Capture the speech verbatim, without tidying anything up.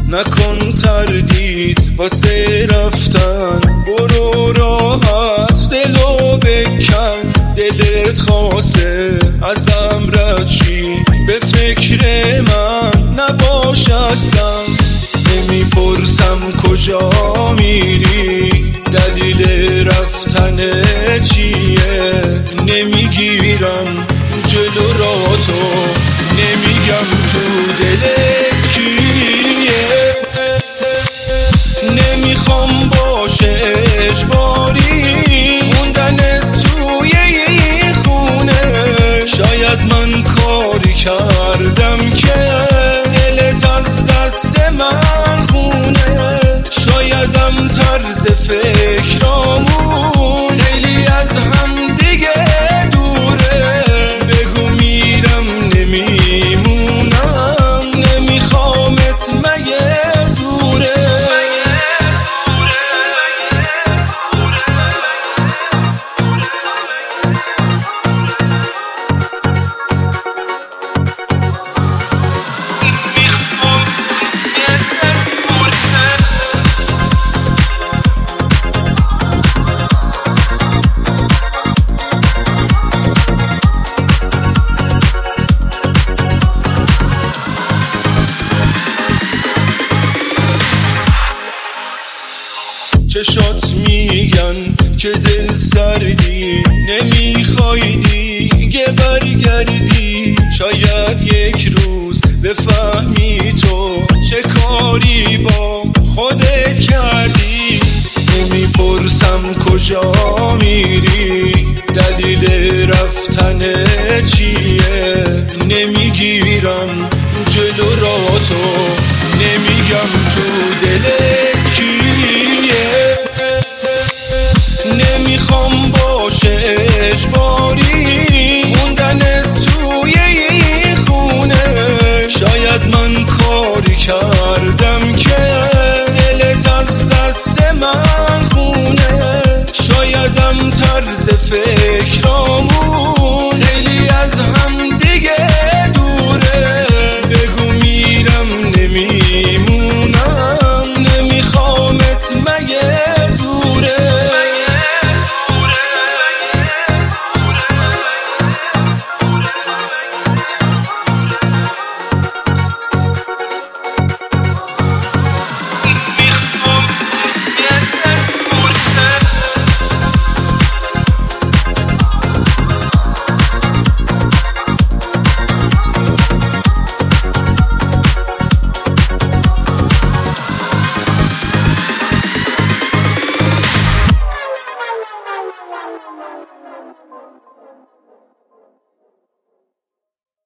نکن تردید واسه رفتن، برو راحت دلو بکن. دلت خواسته ازم رد چی، به فکر من نباش اصلا. نمیپرسم کجا میری، دلیل رفتن چیه. نمیگیرم جلو را تو، نمیگم تو دلت کیه. نمیخوام باشه اجباری موندنت توی این خونه. شاید من کاری کردم که دلت از دست من خونه. شایدم طرز فکرامون خیلی از هم دیگه دوره. بگو میرم نمیمونم، نمیخوامت مگه زوره. چشات میگن که دل سردی، نمیخوای دیگه برگردی. شاید یک روز بفهمی تو چه کاری با خودت کردی. نمیپرسم کجا میری، دلیل رفتن چیه. نمیگیرم جلو را تو، نمیگم تو دلت